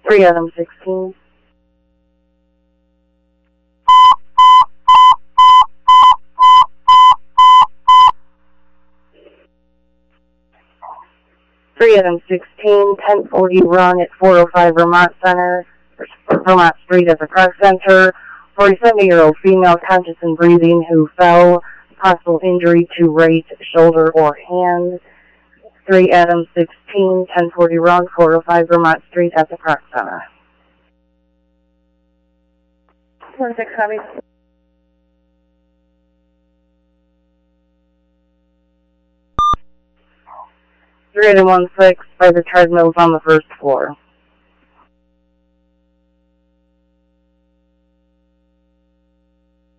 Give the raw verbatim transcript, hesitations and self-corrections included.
three Adam sixteen. three Adam sixteen, ten forty run at four oh five Vermont Center, Vermont Street at the Park Center, for a seventy-year-old female conscious and breathing who fell, possible injury to right shoulder or hand. three Adam sixteen, ten forty run, four oh five Vermont Street at the Park Center. one six, copy. three Adam one six by the treadmills on the first floor.